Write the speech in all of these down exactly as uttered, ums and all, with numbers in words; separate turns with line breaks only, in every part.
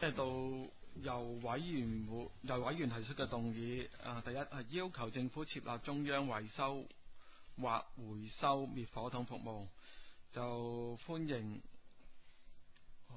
即係到由委員會由委員提出嘅動議，啊，第一係要求政府設立中央維修或回收滅火筒服務，就歡迎。哦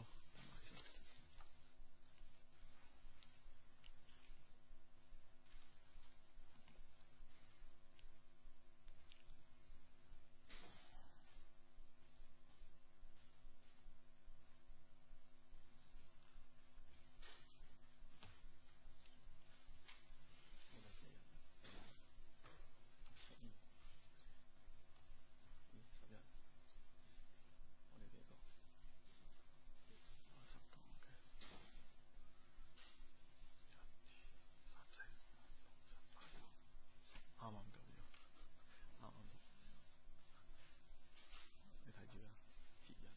啱啱夠咗，啱啱你睇住啊，節人。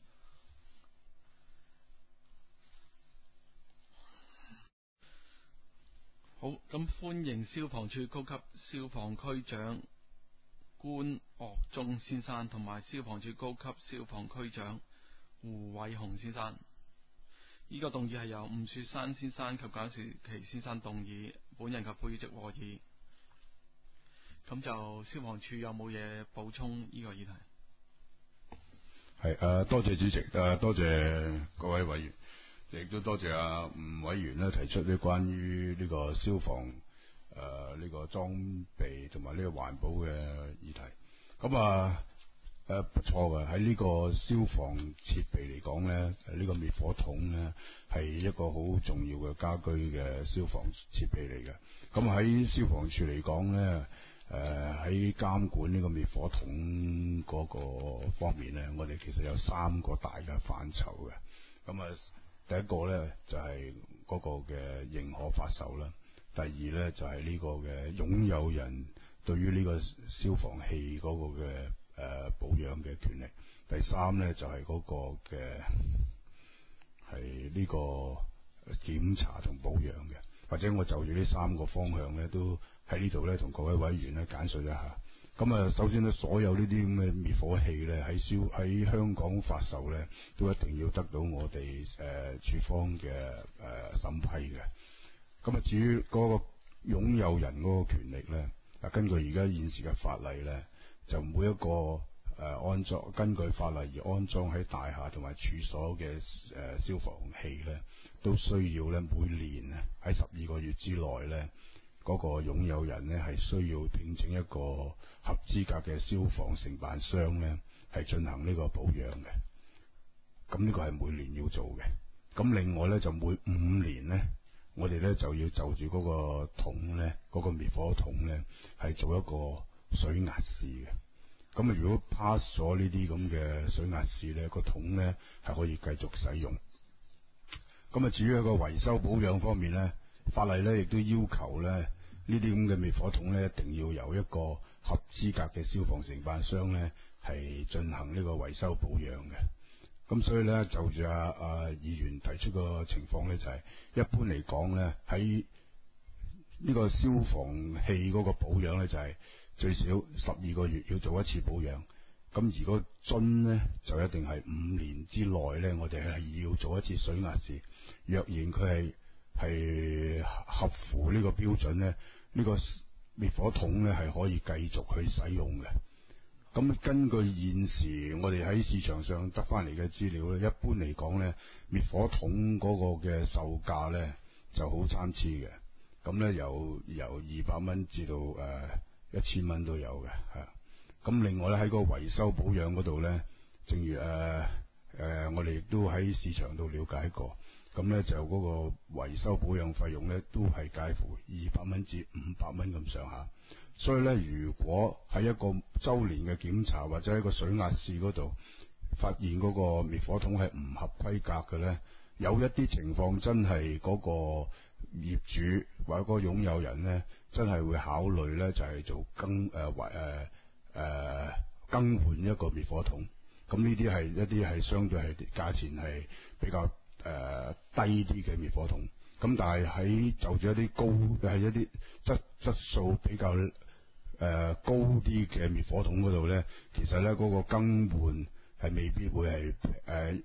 好，咁歡迎消防處高級消防區長官岳忠先生同埋消防處高級消防區長胡偉雄先生。呢、這個動議係由吳雪山先生及賈士奇先生動議，本人及副主席和議。咁就消防處有冇嘢補充呢個議題？
係誒、呃，多謝主席，誒、呃、多謝各位委員，亦都多謝阿、啊、吳委員咧提出呢關於呢個消防誒呢、呃這個裝備同埋呢個環保嘅議題。咁啊誒不錯嘅，喺呢個消防設備嚟講咧，呢、這個滅火筒咧係一個好重要嘅家居嘅消防設備嚟嘅。咁喺消防處嚟講咧。誒喺監管呢個滅火筒嗰個方面咧，我哋其實有三個大嘅範疇嘅。咁啊，第一個咧就係、是、嗰個嘅認可發售啦，第二咧就係、是、呢個嘅擁有人對於呢個消防器嗰個嘅誒、呃、保養嘅權利，第三咧就係、是、嗰個嘅係呢個檢查同保養嘅。或者我就住呢三個方向咧，都喺呢度咧同各位委員咧簡述一下。咁啊，首先咧，所有呢啲咁嘅滅火器咧喺消喺香港發售咧，都一定要得到我哋誒處方嘅誒審批嘅。咁啊，至於嗰個擁有人嗰個權力咧，啊根據而家現時嘅法例咧，就每一個誒安裝根據法例而安裝喺大廈同埋處所嘅誒消防器咧，都需要咧每年啊喺十二個月之內咧，嗰個擁有人咧係需要聘請一個合資格嘅消防承辦商咧，係進行呢個保養嘅。咁呢個係每年要做嘅。咁另外咧就每五年咧，我哋咧就要就住嗰個桶咧，嗰個滅火筒咧係做一個水壓試嘅。咁啊，如果 pass 咗呢啲咁嘅水壓試咧，個桶咧係可以繼續使用。咁啊，至於一個維修保養方面咧，法例咧亦都要求咧呢啲咁嘅滅火筒咧一定要由一個合資格嘅消防承辦商咧係進行呢個維修保養嘅。咁所以咧就住阿阿議員提出個情況咧，就係、是、一般嚟講咧喺呢個消防器嗰個保養咧就係、是、最少十二個月要做一次保養。咁如果樽咧就一定係五年之內咧，我哋係要做一次水壓試。若然佢係係合乎呢個標準咧，呢、呢個滅火筒咧係可以繼續去使用嘅。咁根據現時我哋喺市場上得翻嚟嘅資料咧，一般嚟講咧，滅火筒嗰個嘅售價咧就好參差嘅。咁咧由由二百蚊至到誒一千蚊都有嘅，係。咁另外咧喺個維修保養嗰度咧，正如誒誒、呃呃、我哋亦都喺市場度了解過，咁咧就嗰個維修保養費用咧都係介乎二百蚊至五百蚊咁上下。所以咧，如果喺一個周年嘅檢查或者喺個水壓試嗰度發現嗰個滅火筒係唔合規格嘅咧，有一啲情況真係嗰個業主或者嗰個擁有人咧，真係會考慮咧就係、是、做更誒維誒誒更換一個滅火筒。咁呢啲係一啲係相對係價錢係比較誒、呃、低啲嘅滅火筒。咁但係喺就住一啲高嘅係一啲質質素比較誒、呃、高啲嘅滅火筒嗰度咧，其實咧嗰、那個更換係未必會係誒、呃、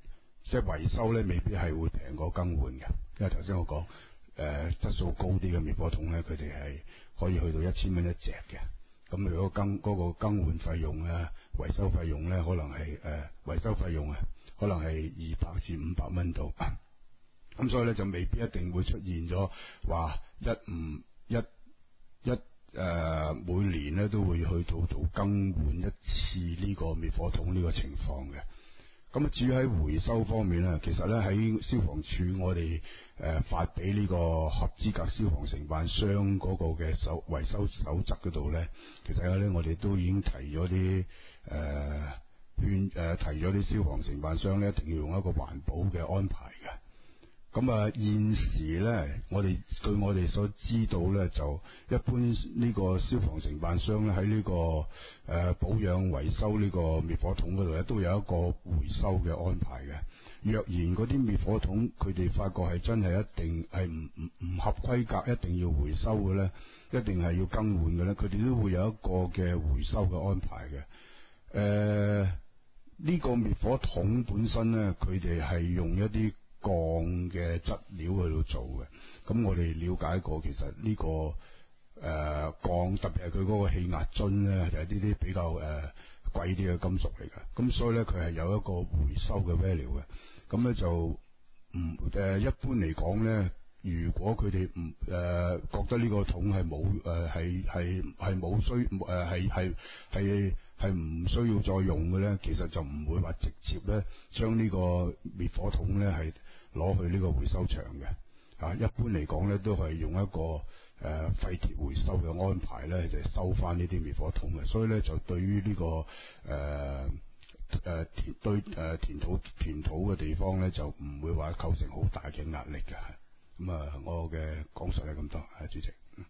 即係維修咧，未必係會平過更換嘅，因為頭先我講誒、呃、質素高啲嘅滅火筒咧，佢哋係可以去到一千蚊一隻嘅。咁如果更嗰、嗰個更換費用咧、維修費用咧，可能係誒、呃、維修費用啊，可能係二百至五百蚊度。咁所以咧就未必一定會出現咗話一唔一一誒、呃、每年咧都會去到度更換一次呢個滅火筒呢個情況嘅。咁至於喺回收方面咧，其實咧喺消防處我哋誒、呃、發俾呢個合資格消防承辦商嗰個嘅手維修守則嗰度咧，其實咧我哋都已經提咗啲誒勸誒提咗啲消防承辦商咧，一定要用一個環保嘅安排嘅。咁啊，現時咧，我哋據我哋所知道咧，就一般呢個消防承辦商咧喺呢個誒、呃、保養維修呢個滅火筒嗰度咧，都有一個回收嘅安排嘅。若然嗰啲滅火筒佢哋發覺係真係一定係唔唔唔合規格，一定要回收嘅咧，一定係要更換嘅咧，佢哋都會有一個嘅回收嘅安排嘅。誒、呃，呢、呢個滅火筒本身咧，佢哋係用一啲鋼嘅質料去到做嘅，咁我哋了解過，其實呢、呢個誒、呃、鋼，特別係佢嗰個氣壓樽咧，就係呢啲比較誒、呃、貴啲嘅金屬嚟嘅，咁所以咧佢係有一個回收嘅 value 嘅，咁咧就唔誒、呃、一般嚟講咧，如果佢哋唔誒覺得呢個桶係冇誒係係係冇需誒係係係係唔需要再用嘅咧，其實就唔會話直接咧將呢個滅火筒咧係攞去呢個回收場嘅，啊，一般嚟講咧都係用一個誒、呃、廢鐵回收嘅安排咧，就係、收翻呢啲滅火筒嘅，所以咧就對於呢、呢個誒誒、呃、填堆誒、呃、填土填土嘅地方咧，就唔會話構成好大嘅壓力嘅。咁啊，我嘅講述係咁多，係主席。嗯、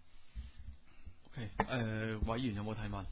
OK，誒、呃，委員有冇提問？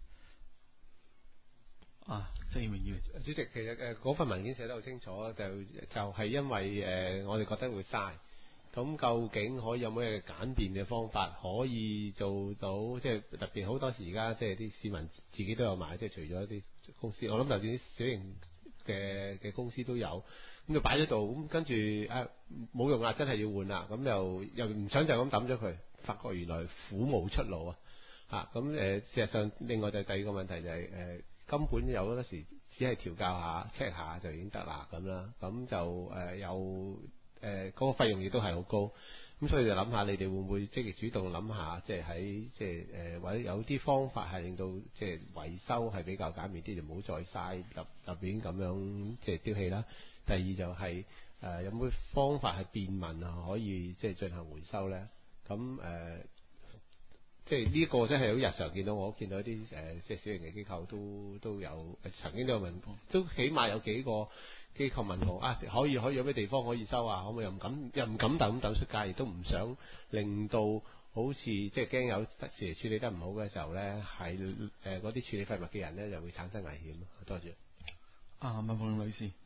啊，謝永明議員，
主席，其實誒嗰份文件寫得好清楚，就就係、是、因為誒、呃、我哋覺得會嘥，咁究竟可以有咩簡便嘅方法可以做到？即係特別好多時而家即係啲市民自己都有買，即係除咗一啲公司，我諗就算啲小型嘅嘅公司都有，咁就擺咗度，咁跟住啊冇用啦，真係要換啦，咁又又唔想就咁抌咗佢，發覺原來苦無出路啊！嚇咁誒，事實上另外就第二個問題就係、是、誒。呃根本有嗰時只係調教下 check 下就已經得啦咁啦，咁就誒、呃、有誒嗰、呃那個費用亦都係好高，咁所以就諗下你哋會唔會積極主動諗下，即係喺即係誒或者有啲方法係令到即係維修係比較簡便啲，就唔好再嘥入入邊咁樣即係丟棄啦。第二就係、是、誒、呃、有冇方法係便民啊，可以即係進行回收咧？咁誒。呃即係呢一個真係好日常見到，我見到一啲誒、呃、即係小型嘅機構都都有曾經都有問，都起碼有幾個機構問我啊，可以可以有咩地方可以收啊？可唔可以又唔敢又唔敢抌抌出街，亦都唔想令到好似即係驚有時處理得唔好嘅時候咧，係誒嗰啲處理廢物嘅人咧就會產生危險。多謝。
啊，文鳳女士。誒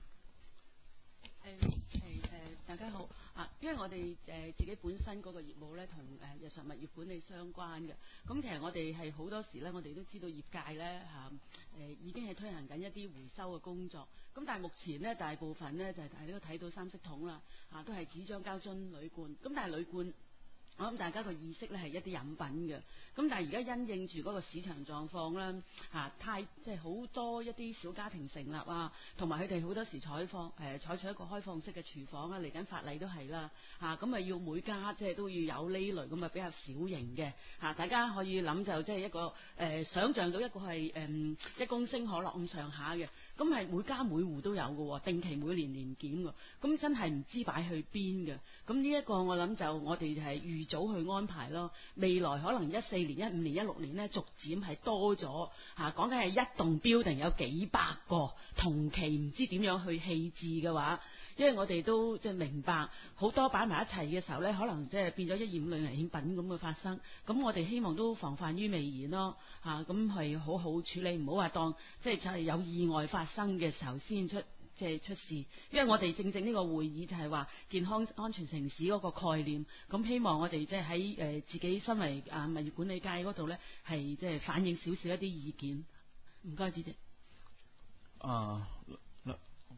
誒誒，大家好。啊，因為我哋誒、呃、自己本身嗰個業務咧，同誒、呃、日常物業管理相關嘅。咁其實我哋係好多時咧，我哋都知道業界咧嚇誒已經係推行緊一啲回收嘅工作。咁但係目前咧，大部分咧就係大家都睇到三色桶啦，啊都係紙張、膠樽、鋁罐。咁但係鋁罐，我諗大家個意識咧係一啲飲品嘅，咁但係而家因應住嗰個市場狀況啦，嚇、啊、太即係好多一啲小家庭成立啊，同埋佢哋好多時採放誒、呃、採取一個開放式嘅廚房啊，嚟緊法例都係啦，嚇咁啊要每家即係都要有呢類咁啊比較小型嘅嚇、啊，大家可以諗就即係一個誒、呃、想像到一個係誒、嗯、一公升可樂咁上下嘅，咁係每家每戶都有嘅，定期每年年檢嘅，咁真係唔知擺去邊嘅，咁呢一個我諗就我哋係預早去安排咯，未來可能一四年、一五年、一六年咧，逐漸係多咗嚇，講緊係一棟 building有幾百個，同期唔知點樣去棄置嘅話，因為我哋都即係明白好多擺埋一齊嘅時候咧，可能即係變咗一二五類危險品咁嘅發生，咁我哋希望都防範於未然咯嚇，咁係好好處理，唔好話當即係就係有意外發生嘅時候先出。即係出事，因為我哋正正呢個會議就係話健康安全城市嗰個概念，咁希望我哋即係喺誒自己身為啊物業管理界嗰度咧，係即係反映少少一啲意見。唔該，主席。
啊，啊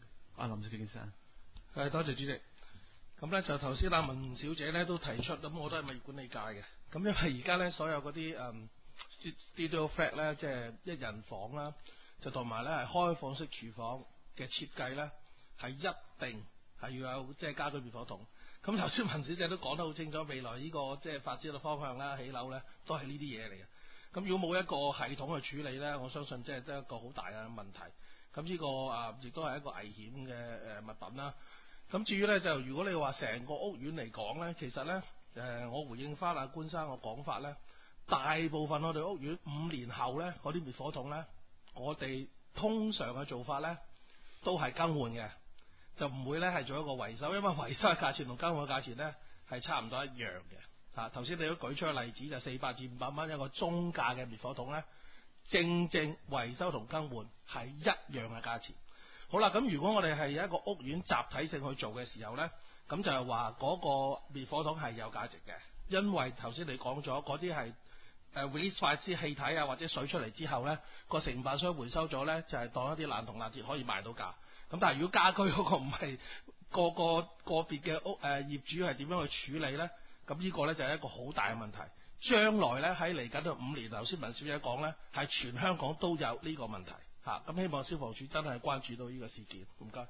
阿林少健先生。
係，多謝主席。咁咧就頭先阿文小姐咧都提出，咁我都係物業管理界嘅。咁因為而家咧所有嗰啲誒 studio flat 咧，即係一人房啦，就同埋咧係開放式廚房嘅設計咧，係一定係要有即係家居滅火筒。咁頭先文小姐都講得好清楚，未來呢個即係發展嘅方向啦，起樓咧都係呢啲嘢嚟嘅。咁如果冇一個系統去處理咧，我相信即係都係一個好大嘅問題。咁呢個啊亦都係一個危險嘅誒物品啦。咁至於咧就如果你話成個屋苑嚟講咧，其實咧誒我回應翻阿官生個講法咧，大部分我哋屋苑五年後咧嗰啲滅火筒咧，我哋通常嘅做法咧都係更換嘅，就唔會咧係做一個維修，因為維修嘅價錢同更換嘅價錢咧係差唔多一樣嘅。啊，頭先你都舉出個例子就四百至五百蚊一個中價嘅滅火筒咧，正正維修同更換係一樣嘅價錢。好啦，咁如果我哋係一個屋苑集體性去做嘅時候咧，咁就係話嗰個滅火筒係有價值嘅，因為頭先你講咗嗰啲係誒 release 快啲氣體啊或者水出嚟之後咧，個承辦商回收咗咧就係、是、當一啲爛銅爛鐵可以賣到價。咁但係如果家居嗰個唔係個個個別嘅屋誒、呃、業主係點樣去處理咧？咁呢個咧就係一個好大嘅問題。將來咧喺嚟緊嘅五年，頭先文小姐講咧，係全香港都有呢個問題嚇。咁希望消防處真係關注到呢個事件。唔該。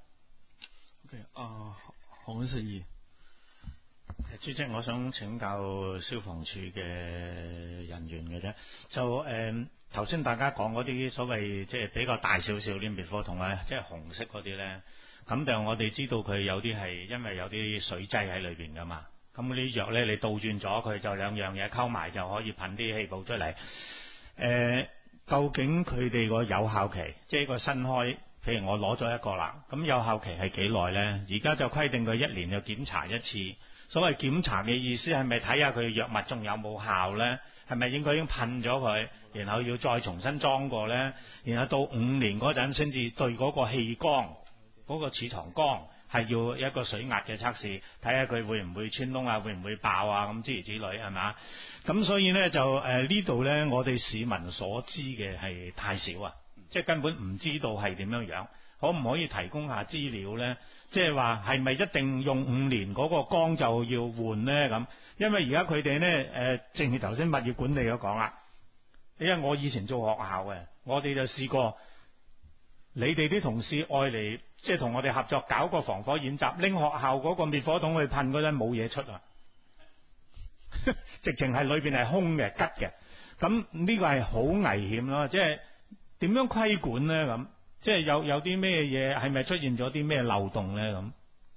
OK， 啊，何永信義。
主席，我想請教消防處嘅人員嘅啫。就誒頭先大家講嗰啲所謂即係比較大少少啲滅火筒咧，即係紅色嗰啲咧，咁就我哋知道佢有啲係因為有啲水劑喺裏邊噶嘛。咁嗰啲藥咧，你倒轉咗佢就兩樣嘢溝埋就可以噴啲氣泡出嚟。誒、呃，究竟佢哋個有效期，即係個新開，譬如我攞咗一個啦，咁有效期係幾耐咧？而家就規定佢一年就檢查一次。所謂檢查嘅意思係咪睇下佢藥物仲有冇效咧？係咪應該已經噴咗佢，然後要再重新裝過咧？然後到五年嗰陣先至對嗰個氣缸、嗰、嗰個儲藏缸。係要一個水壓嘅測試，睇下佢會唔會穿窿啊，會唔會爆啊，咁諸如此類係嘛？咁所以呢，就誒、呃、呢度呢，我哋市民所知嘅係太少啊，即係根本唔知道係點樣樣。可唔可以提供下資料呢？即係話係咪一定用五年嗰個缸就要換呢？咁因為而家佢哋呢，誒、呃，正如頭先物業管理嗰講啦，因為我以前做學校嘅，我哋就試過，你哋啲同事愛嚟。即係同我哋合作搞個防火演習，拎學校嗰個滅火筒去噴嗰陣冇嘢出啊！直情係裏邊係空嘅、吉嘅，咁呢個係好危險咯。即係點樣規管咧？咁即係有有啲咩嘢係咪出現咗啲咩漏洞咧？咁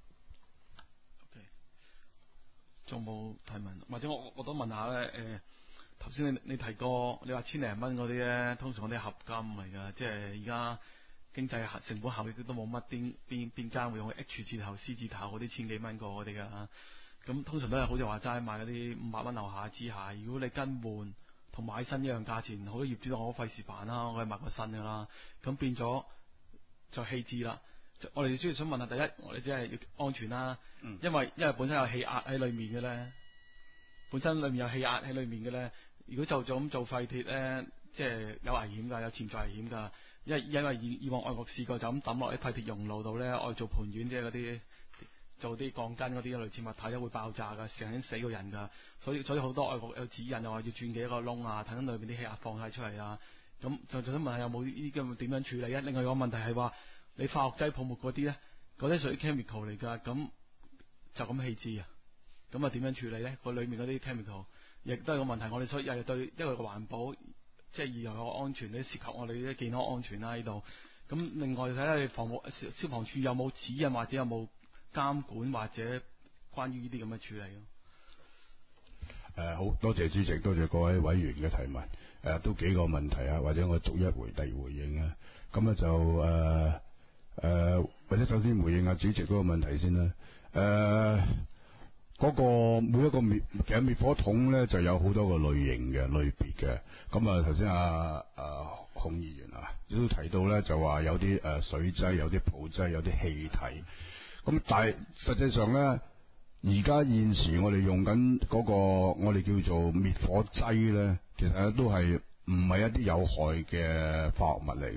OK， 仲冇提問，或者我我都問下咧？誒、呃，頭先你你提過，你話千零蚊嗰啲咧，通常嗰啲合金嚟㗎，即係而家。經濟成本效益都冇乜，邊邊邊間會用 H 字頭、C 字頭嗰啲千幾蚊個嗰啲㗎？咁通常都係好似話齋買嗰啲五百蚊樓下之下。如果你更換同買新一樣價錢，好多業主都我費事煩啦，我係買個新㗎啦。咁變咗就棄置啦。我哋主要想問下，第一，我哋只係要安全啦，
嗯、
因為因為本身有氣壓喺裡面嘅咧，本身裡面有氣壓喺裡面嘅咧，如果就咁做廢鐵咧，即係有危險㗎，有潛在危險㗎。因為因為以以往外國試過就咁抌落啲廢鐵熔爐度咧，愛做盤丸即係嗰啲做啲鋼筋嗰啲類似物體咧會爆炸㗎，成日死過人㗎。所以所以好多外國有指引又話要轉幾個窿啊，等裏邊啲氣壓放晒出嚟啊。咁就就想問下有冇呢啲咁點樣處理啊？另外有個問題係話你化學劑泡沫嗰啲咧，嗰啲屬於 chemical 嚟㗎，咁就咁棄置啊？咁啊點樣處理咧？個裏面嗰啲 chemical 亦都係個問題。我哋所以又係對一個環保。即係又有安全，啲涉及我哋啲健康安全啦呢度。咁另外睇下你防務消消防處有冇指引或者有冇監管或者關於呢啲咁嘅處理咯？
誒、呃，好多謝主席，多謝各位委員嘅提問。誒、呃，都幾個問題啊，或者我逐一回第回應啊。咁咧就誒誒、呃呃，或者首先回應下主席嗰個問題先啦。誒、呃。嗰個每一個滅其實滅火筒咧就有好多個類型嘅類別嘅，咁啊頭先阿阿孔議員啊都提到咧就話有啲誒、呃、水劑、有啲泡劑、有啲氣體，咁但係實際上咧而家現時我哋用緊嗰個我哋叫做滅火劑咧，其實都係唔係一啲有害嘅化學物嚟嘅。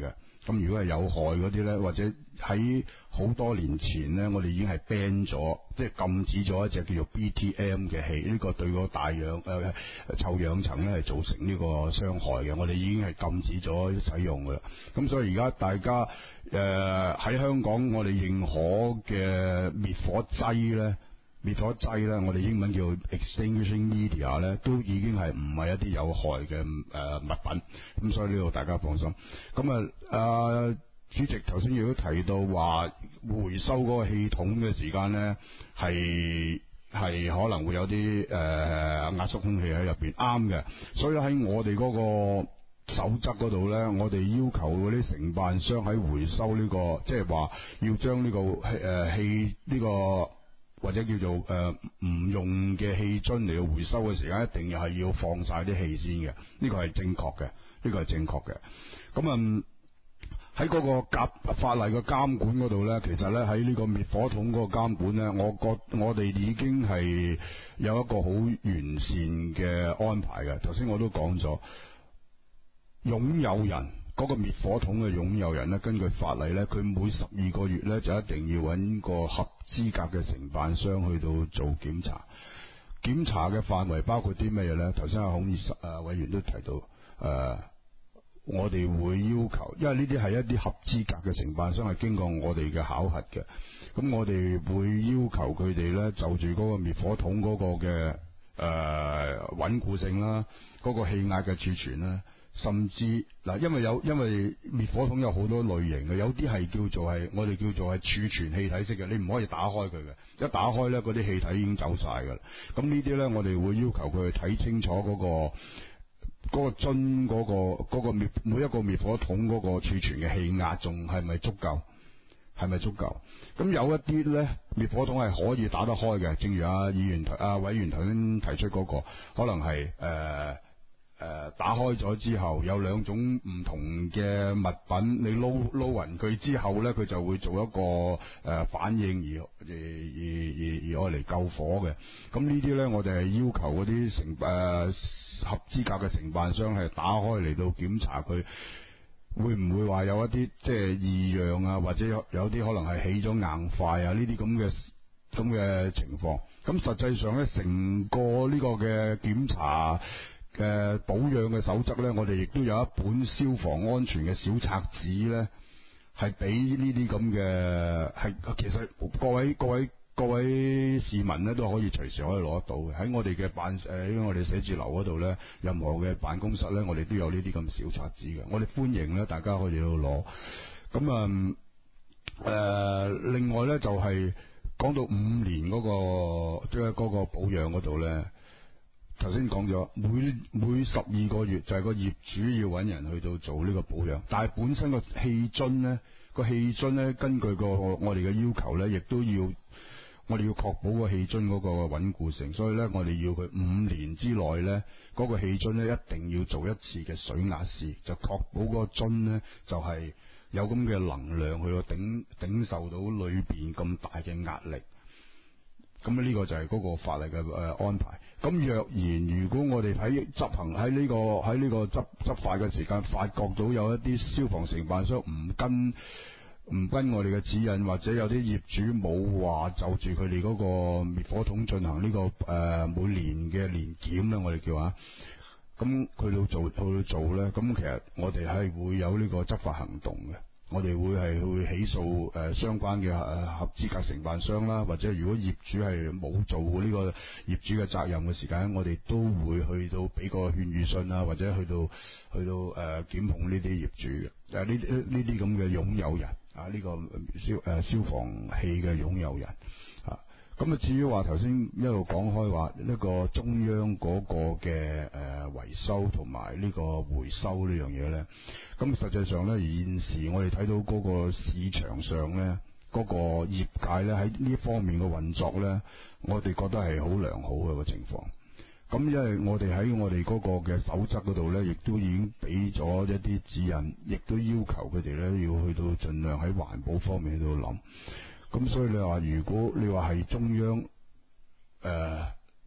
咁如果係有害嗰啲咧，或者喺好多年前咧，我哋已經係 ban 咗，即係禁止咗一隻叫做 B T M 嘅氣，呢、這個對個大氧誒、呃、臭氧層咧係造成呢個傷害嘅，我哋已經係禁止咗使用噶啦。咁所以而家大家誒喺、呃、香港，我哋認可嘅滅火劑咧。滅火劑咧，我哋英文叫 extinguishing media 咧，都已經係唔係一啲有害嘅誒、呃、物品，咁所以呢度大家放心。咁啊，啊主席頭先亦都提到話回收嗰個氣筒嘅時間咧，係係可能會有啲誒、呃、壓縮空氣喺入邊，啱嘅。所以喺我哋嗰個守則嗰度咧，我哋要求嗰啲承辦商喺回收呢、這個，即係話要將呢、這個誒氣呢個。或者叫做誒唔、呃、用嘅氣樽嚟到回收嘅時間，一定要係要放晒啲氣先嘅，呢、這個係正確嘅，呢、這個係正確嘅。咁啊喺嗰個監法例嘅監管嗰度咧，其實咧喺呢個滅火筒嗰個監管咧，我覺我哋已經係有一個好完善嘅安排嘅。頭先我都講咗，擁有人。嗰個滅火筒嘅擁有人咧，根據法例咧，佢每十二個月咧就一定要揾個合資格嘅承辦商去到做檢查。檢查嘅範圍包括啲咩嘢咧？頭先阿孔議誒委員都提到，誒、呃、我哋會要求，因為呢啲係一啲合資格嘅承辦商，係經過我哋嘅考核嘅。咁我哋會要求佢哋咧就住嗰個滅火筒嗰個嘅誒穩固性啦，嗰、嗰個氣壓嘅儲存啦。甚至嗱，因為有因為滅火筒有好多類型嘅，有啲係叫做係我哋叫做係儲存氣體式嘅，你唔可以打開佢嘅，一打開咧嗰啲氣體已經走晒㗎啦。咁呢啲咧，我哋會要求佢去睇清楚嗰、嗰個嗰、嗰個樽嗰、嗰個嗰、嗰個滅每一個滅火筒嗰個儲存嘅氣壓仲係咪足夠？係咪足夠？咁有一啲咧滅火筒係可以打得開嘅，正如阿、啊、議員阿、啊、委員頭先提出嗰、嗰個，可能係誒。呃誒、呃，打開咗之後有兩種唔同嘅物品，你撈撈勻佢之後咧，佢就會做一個誒、呃、反應而而而而而愛嚟救火嘅。咁呢啲咧，我哋係要求嗰啲承誒、呃、合資格嘅承辦商係打開嚟到檢查佢，會唔會話有一啲即係異樣啊，或者有有啲可能係起咗硬塊啊呢啲咁嘅咁嘅情況。咁實際上咧，成個呢個嘅檢查嘅、呃、保養嘅守則咧，我哋亦都有一本消防安全嘅小冊子咧，係俾呢啲咁嘅係，其實各位各位各位市民咧都可以隨時可以攞得到嘅。喺我哋嘅辦誒喺我哋寫字樓嗰度咧，任何嘅辦公室咧，我哋都有呢啲咁小冊子嘅。我哋歡迎咧，大家可以去攞。咁啊誒，另外咧就係、是、講到五年嗰、那個即係嗰個保養嗰度咧。頭先講咗，每每十二個月就係個業主要揾人去到做呢個保養，但係本身個氣樽咧，個氣樽咧，根據個我哋嘅要求咧，亦都要我哋要確保個氣樽嗰個穩固性，所以咧我哋要佢五年之內咧，嗰個氣樽咧一定要做一次嘅水壓試，就確保嗰個樽咧就係有咁嘅能量去到頂頂受到裏邊咁大嘅壓力。咁呢個就係嗰個法例嘅誒、呃、安排。咁若然如果我哋喺執行喺呢、這個喺呢個執執法嘅時間，發覺到有一啲消防承辦商唔跟唔跟我哋嘅指引，或者有啲業主冇話就住佢哋嗰個滅火筒進行呢、這個誒、呃、每年嘅年檢咧，我哋叫啊，咁佢到做去到做咧，咁其實我哋係會有呢個執法行動嘅。我哋會係會起訴誒、呃、相關嘅誒、呃、合資格承辦商啦，或者如果業主係冇做呢個業主嘅責任嘅時間，我哋都會去到俾個勸喻信啊，或者去到去到誒、呃、檢控呢啲業主嘅誒呢啲呢啲咁嘅擁有人啊，呢、這個消誒、呃、消防器嘅擁有人啊。咁啊，至於話頭先一路講開話呢個中央嗰個嘅誒、呃、維修同埋呢個回收呢樣嘢咧，咁實際上咧，現時我哋睇到嗰個市場上咧，嗰、嗰個業界咧喺呢方面嘅運作咧，我哋覺得係好良好嘅個情況。咁因為我哋喺我哋嗰個嘅守則嗰度咧，亦都已經俾咗一啲指引，亦都要求佢哋咧要去到盡量喺環保方面去到諗。咁所以你話，如果你話係中央誒、呃、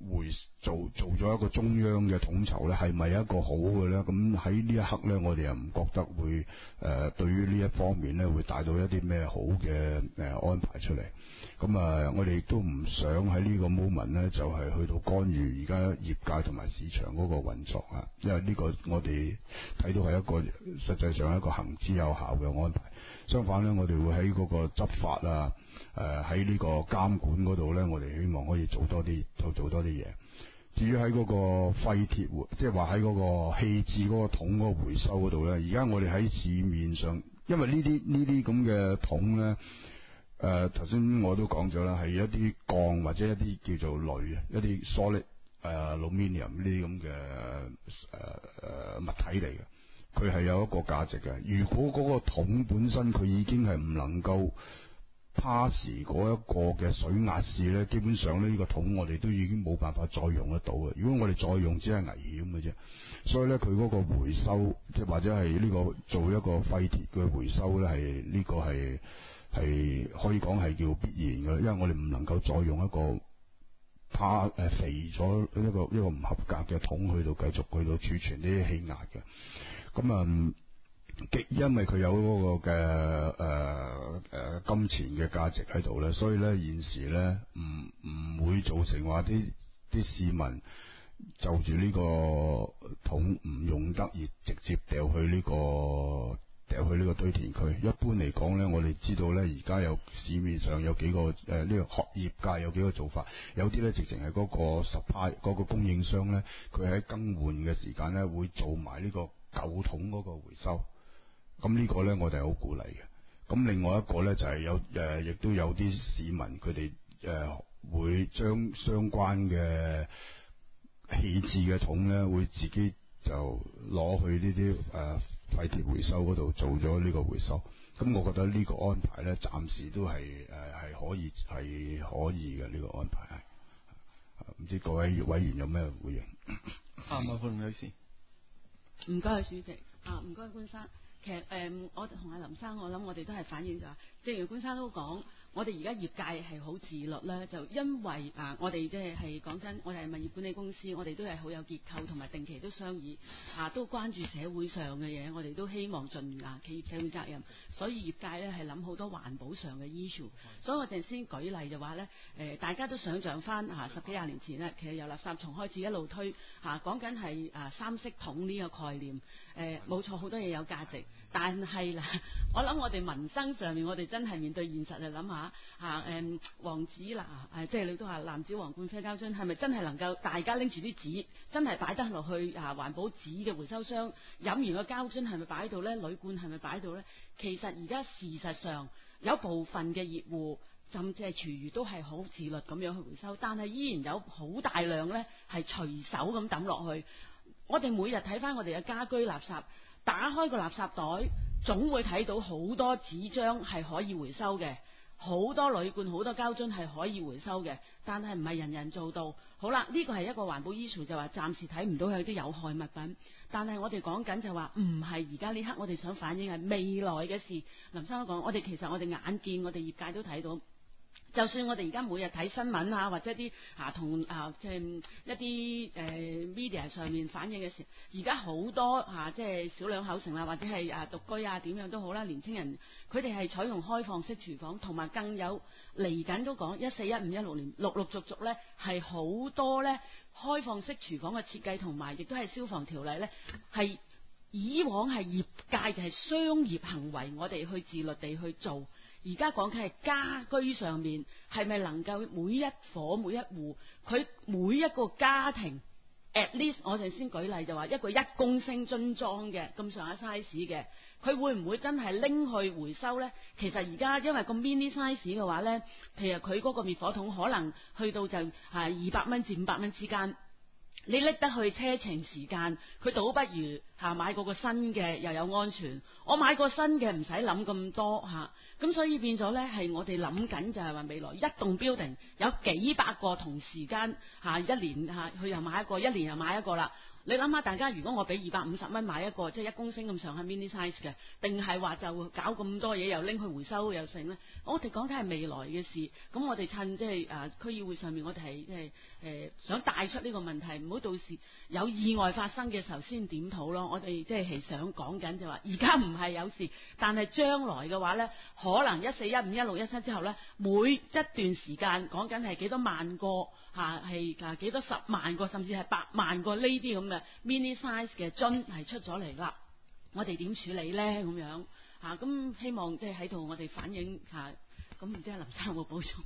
回做做咗一個中央嘅統籌咧，係咪一個好嘅咧？咁喺呢一刻咧，我哋又唔覺得會誒、呃、對於呢一方面咧，會帶到一啲咩好嘅誒、呃、安排出嚟。咁啊、呃，我哋亦都唔想喺呢個 moment 咧，就係、是、去到干預而家業界同埋市場嗰個運作啊。因為呢個我哋睇到係一個實際上係一個行之有效嘅安排。相反咧，我哋會喺嗰個執法啊，誒喺呢個監管嗰度咧，我哋希望可以做多啲，做做多啲嘢。至於喺嗰個廢鐵回，即係話喺嗰個棄置嗰個桶嗰個回收嗰度咧，而家我哋喺市面上，因為呢啲呢啲咁嘅桶咧，誒頭先我都講咗啦，係一啲鋼或者一啲叫做鋁啊，一啲 solid 誒 aluminium 呢啲咁嘅誒誒物體嚟嘅。佢係有一個價值嘅。如果嗰個桶本身佢已經係唔能夠 pass 嗰一個嘅水壓試咧，基本上咧呢個桶我哋都已經冇辦法再用得到嘅。如果我哋再用，只係危險嘅啫。所以咧，佢嗰個回收，即係或者係呢個做一個廢鐵嘅回收咧，係呢個係係可以講係叫必然嘅，因為我哋唔能夠再用一個怕誒肥咗一個一個唔合格嘅桶去到繼續去到儲存呢啲氣壓嘅。咁啊，極、嗯、因為佢有嗰個嘅誒誒金錢嘅價值喺度咧，所以咧現時咧唔唔會造成話啲啲市民就住呢個桶唔用得而直接掉去呢、這個掉去呢個堆填區。一般嚟講咧，我哋知道咧，而家有市面上有幾個誒呢、呃這個學業界有幾個做法，有啲咧直情係嗰個 supply 嗰個供應商咧，佢喺更換嘅時間咧會做埋呢、這個舊桶嗰個回收，咁呢個咧我哋係好鼓勵嘅。咁另外一個咧就係、是、有誒，亦、呃、都有啲市民佢哋誒會將相關嘅棄置嘅桶咧，會自己就攞去呢啲誒廢鐵回收嗰度做咗呢個回收。咁我覺得呢個安排咧，暫時都係誒係可以係可以嘅呢、這個安排。唔知各位委員有咩回應？
啊，馬富玲女士。
唔該，主席啊，唔該，官生。其實誒、嗯，我同阿林生，我諗我哋都係反映咗，正如官生都講，我哋而家業界係好自律咧，就因為啊，我哋即係係講真，我哋係物業管理公司，我哋都係好有結構同埋定期都商議啊，都關注社會上嘅嘢，我哋都希望盡啊企業社會責任，所以業界咧係諗好多環保上嘅 issue。所以我哋先舉例就話咧，誒、呃、大家都想像翻嚇十幾廿年前咧，其實由垃圾蟲開始一路推嚇，講緊係啊三色桶呢個概念，誒、呃、冇錯，好多嘢有價值。但係啦，我諗我哋民生上面，我哋真係面對現實就諗下嚇誒黃紙嗱誒，即係你都話藍紙黃罐啡膠樽，係咪真係能夠大家拎住啲紙，真係擺得落去啊環保紙嘅回收箱飲完個膠樽係咪擺喺度咧？鋁罐係咪擺喺度咧？其實而家事實上有部分嘅業戶甚至係廚餘都係好自律咁樣去回收，但係依然有好大量咧係隨手咁抌落去。我哋每日睇翻我哋嘅家居垃圾。打開個垃圾袋，總會睇到好多紙張係可以回收嘅，好多鋁罐、好多膠樽係可以回收嘅，但係唔係人人做到。好啦，呢個係一個環保 issue，就話暫時睇唔到有啲有害物品，但係我哋講緊就話唔係而家呢刻，我哋想反映係未來嘅事。林生都講，我哋其實我哋眼見，我哋業界都睇到。就算我哋而家每日睇新聞啊，或者啲啊同啊即係一啲誒、呃、media 上面反映嘅時，而家好多啊即係小兩口城啦，或者係啊獨居啊點樣都好啦，年青人佢哋係採用開放式廚房，同埋更有嚟緊都講一四一五一六年陸陸續續咧係好多咧開放式廚房嘅設計，同埋亦都係消防條例咧係以往係業界就係商業行為，我哋去自律地去做。而家講緊係家居上面，係咪能夠每一伙每一戶，佢每一個家庭 at least， 我哋先舉例就話一個一公升樽裝嘅咁上下 size 嘅，佢會唔會真係拎去回收呢？其實而家因為個 mini size 嘅話呢，譬如佢嗰個滅火筒可能去到就係二百蚊至五百蚊之間。你拎得去車程時間，佢倒不如嚇買過個新嘅又有安全。我買個新嘅唔使諗咁多嚇，咁、啊、所以變咗呢係我哋諗緊就係話未來一棟 building 有幾百個同時間嚇、啊、一年嚇佢、啊、又買一個，一年又買一個啦。 你諗下，大家如果我俾二百五十蚊買一個即係、就是、一公升咁上下 mini size 嘅，定係話就搞咁多嘢又拎去回收又剩咧？我哋講緊係未來嘅事。咁我哋趁即係誒區議會上面，我哋係即係誒想帶出呢個問題，唔好到時有意外發生嘅時候先檢討咯。我哋即係係想講緊就話，而家唔係有事，但係將來嘅話咧，可能一四一五一六一七之後咧，每一段時間講緊係幾多萬個嚇係啊幾多十萬個，甚至係百萬個呢啲咁嘅 mini size 嘅樽係出咗嚟啦。我哋點處理咧？咁樣嚇咁、啊、希望即係喺度我哋反映嚇。咁唔知阿林生有冇補充？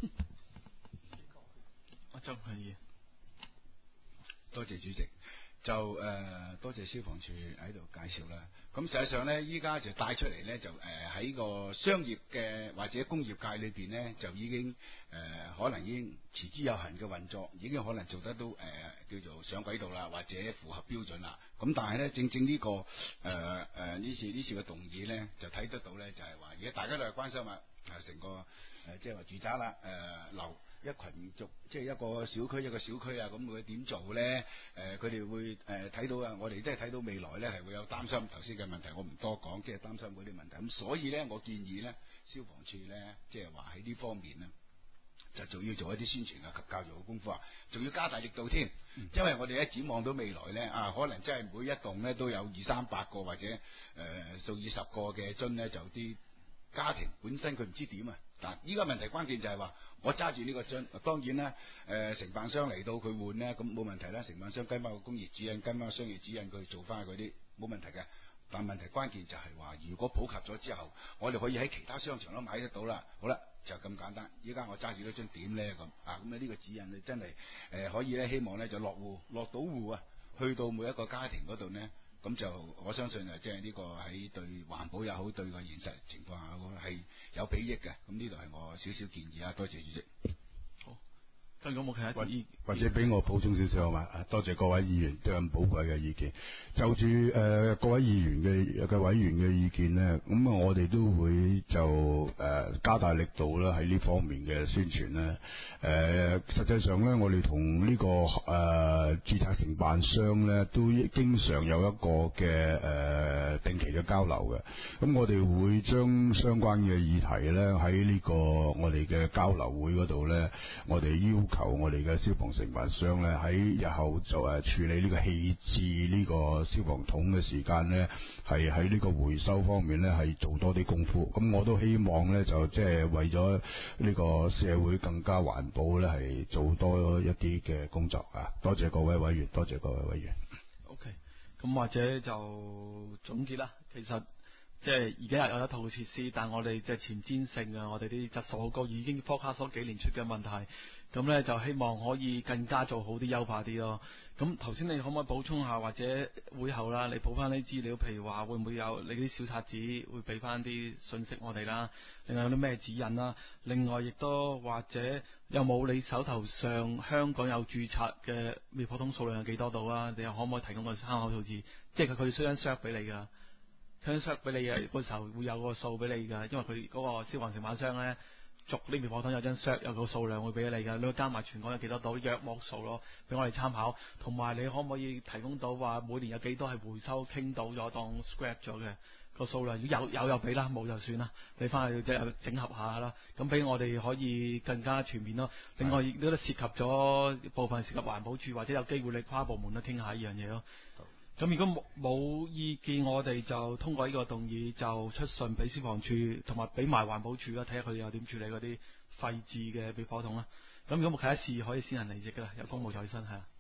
阿張慶義，
多謝主席。就誒、呃、多謝消防處喺度介紹啦。咁實際上咧，依家就帶出嚟咧，就誒喺、呃、個商業嘅或者工業界裏邊咧，就已經誒、呃、可能已經持之有恒嘅運作，已經可能做得到誒、呃、叫做上軌道啦，或者符合標準啦。咁但係咧，正正呢、呢個誒誒呢次呢次嘅動議咧，就睇得到咧，就係話而家大家都係關心啊，誒成個誒即係話住宅啦，誒樓。一群族即係一個小區一個小區啊，咁會點做咧？誒、呃，佢哋會誒睇、呃、到啊，我哋都係睇到未來咧係會有擔心頭先嘅問題，我唔多講，即係擔心嗰啲問題。咁所以咧，我建議咧，消防處咧，即係話喺呢方面咧，就仲要做一啲宣傳啊及教育嘅功夫啊，仲要加大力度添。嗯、因為我哋一展望到未來咧，啊，可能真係每一棟咧都有二三百個或者誒、呃、數以十個嘅樽咧，就啲家庭本身佢唔知點啊。但依家問題關鍵就係話，我揸住呢個樽，當然啦，誒、呃、承辦商嚟到佢換咧，咁冇問題啦。承辦商跟翻個工業指引，跟翻個商業指引，佢做翻嗰啲冇問題嘅。但問題關鍵就係話，如果普及咗之後，我哋可以喺其他商場都買得到啦。好啦，就咁簡單。依家我揸住呢樽點咧咁啊？咁咧呢個指引你真係誒、呃、可以咧，希望咧就落戶落到戶啊，去到每一個家庭嗰度呢。咁就我相信啊，即係呢個喺對環保又好，對個現實情況下係有裨益嘅。咁呢度係我少少建議啊，多謝主席。
好，跟住有冇其他意
或者俾我補充少少好嘛？啊，多謝各位議員都有咁寶貴嘅意見。就住誒、呃、各位議員嘅嘅委員嘅意見咧，咁啊我哋都會就誒、呃、加大力度啦，喺呢方面嘅宣傳咧。誒、呃，實際上咧，我哋同呢個誒、呃、註冊承辦商咧，都經常有一個嘅誒、呃、定期嘅交流嘅。咁我哋會將相關嘅議題咧，喺呢個我哋嘅交流會嗰度咧，我哋要求我哋嘅消防承辦商咧，喺日後就誒處理呢個棄置呢個消防筒嘅時間咧，係喺呢個回收方面咧，係做多啲功夫。咁我都希望咧，就即係為咗呢個社會更加環保咧，係做多一啲嘅工作啊！多謝各位委員，多謝各位委員。
OK，咁或者就總結啦。其實即係而家有一套設施，但我哋即係前瞻性啊，我哋啲質素好高，已經 forecast 咗幾年出嘅問題。咁咧就希望可以更加做好啲，優化啲咯。咁頭先你可唔可以補充下，或者會後啦，你補翻啲資料，譬如話會唔會有你啲小冊子會俾翻啲信息我哋啦？另外有啲咩指引啦？另外亦都或者有冇你手頭上香港有註冊嘅滅火筒數量有幾多度啊？你又可唔可以提供個參考數字？即係佢佢需張 share 俾你㗎，張 share 俾你嘅嗰時候會有個數俾你㗎，因為佢嗰個消防承辦商咧。逐呢滅火筒有張 share 有個數量會俾你㗎，你加埋全港有幾多度約莫數咯，俾我哋參考。同埋你可唔可以提供到話每年有幾多係回收傾倒咗當 scrap 咗嘅個數量？如果有有就俾啦，冇就算啦。你翻去即係整合下啦，咁俾我哋可以更加全面咯。另外亦都涉及咗部分涉及環保署或者有機會你跨部門都傾下呢樣嘢咯。咁如果冇冇意見，我哋就通過呢個動議就出信俾消防處，同埋俾埋環保署啦，睇下佢哋又點處理嗰啲廢置嘅滅火筒啦。咁如果冇其他事，可以先行離席噶啦，有公務在身係啊。